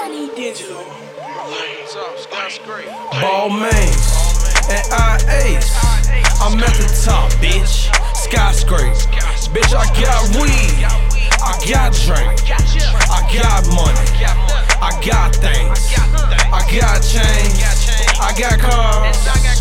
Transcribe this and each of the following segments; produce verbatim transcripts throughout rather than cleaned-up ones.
Shiny Digital. What's up, Skyscraper? Balmains and I Ace. I'm at the top, bitch. Skyscraper. Bitch, I got weed. I got drink. I got money. I got things. I got chains. I got cars.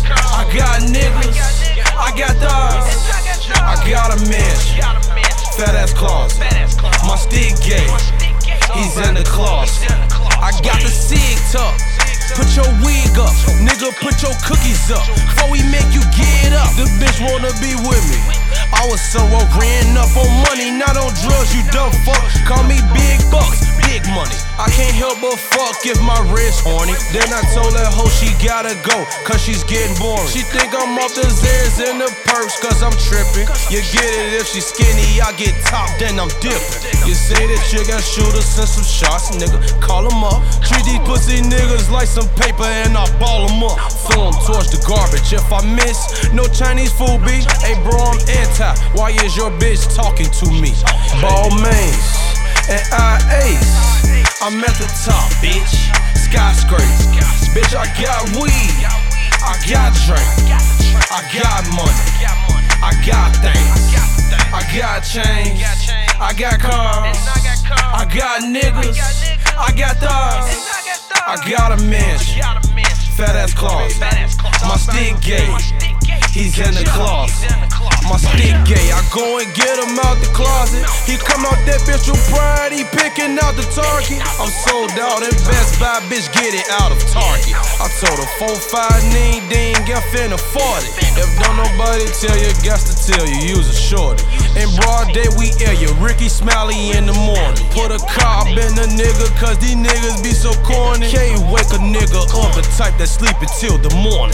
I got niggas. I got thugs. I got a mansion. Fat ass closet. My stick gay. He's in the closet. I got the cig tuck. Put your wig up, nigga, put your cookies up. Before we make you get up, the bitch wanna be with me. I was so uh, ran up on money, not on drugs, you dumb fuck. Call me big bucks, big money. I can't help but fuck if my wrist horny. Then I told that hoe she gotta go, cause she's getting boring. She think I'm off the Zers in the purse, cause I'm tripping. You get it if she skinny, I get top, then I'm dipping. You say that you got shooters, send some shots, nigga, call them up. Treat these pussy niggas like some paper and I ball them up. Throw them towards the garbage. If I miss, no Chinese food, B. Hey bro, I'm anti. Why is your bitch talking to me? Balmains and I Ace. I'm at the top, bitch. Skyscraper. Bitch, I got weed. I got drink. I got money. I got things. I got chains. I got cars. I got niggas. I got thugs. I got a mansion. Fat ass closet. My stick gay. He's in the closet. My stick gay. I go and get him out the closet. He come out that bitch with pride. He picking out the target. I'm sold out at Best Buy. Bitch, get it out of Target. I told her four five nine ding. Get finna afford it. If don't nobody tell you, got to tell you. Use a shorty. In broad day we air you. Ricky Smiley in the morning. Put a car up in the nigga, cause these niggas be so corny. Can't wake a nigga up, the type that sleep until the morning.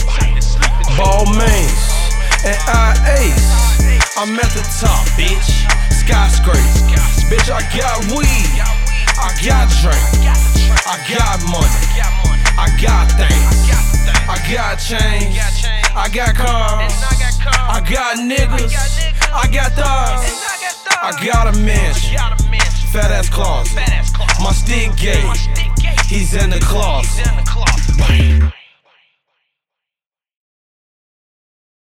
Balmains and I Ace. I'm at the top, bitch. Skyscraper. Bitch, I got weed. I got drink. I got money. I got things. I got chains. I got cars. I got niggas. I got thugs. I got a mansion. Fat ass closet. My stick gay. He's in the closet.